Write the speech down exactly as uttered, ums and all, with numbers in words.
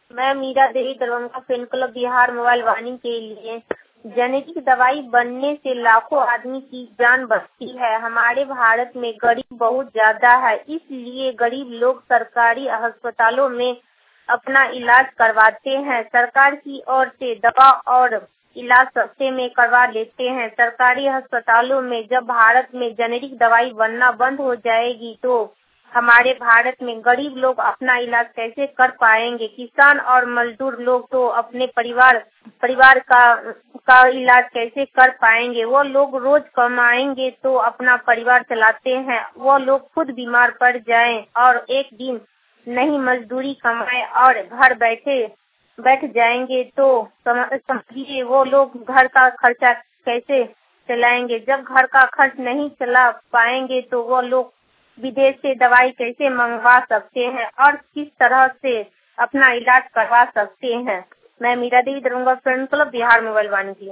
मैं Meera Devi Darbhanga fan club Bihar mobile Vaani के लिए जेनेटिक दवाई बनने से लाखों आदमी की जान बचती है। हमारे भारत में गरीब बहुत ज्यादा है, इसलिए गरीब लोग सरकारी अस्पतालों में अपना इलाज करवाते हैं। सरकार की ओर से दवा और इलाज सस्ते में करवा लेते हैं। सरकारी अस्पतालों में जब भारत में जेनेरिक दवाई बनना बंद हो जाएगी तो हमारे भारत में गरीब लोग अपना इलाज कैसे कर पाएंगे। किसान और मजदूर लोग तो अपने परिवार परिवार का का इलाज कैसे कर पाएंगे। वो लोग रोज कमाएंगे तो अपना परिवार चलाते हैं। वो लोग खुद बीमार पड़ जाएं और एक दिन नहीं मजदूरी कमाए और घर बैठे बैठ जाएंगे तो समझिए वो लोग घर का खर्चा कैसे चलाएंगे। जब घर का खर्च नहीं चला पाएंगे तो वो लोग विदेश से दवाई कैसे मंगवा सकते हैं और किस तरह से अपना इलाज करवा सकते हैं। मैं Meera Devi Darbhanga fan club Bihar mobile Vaani की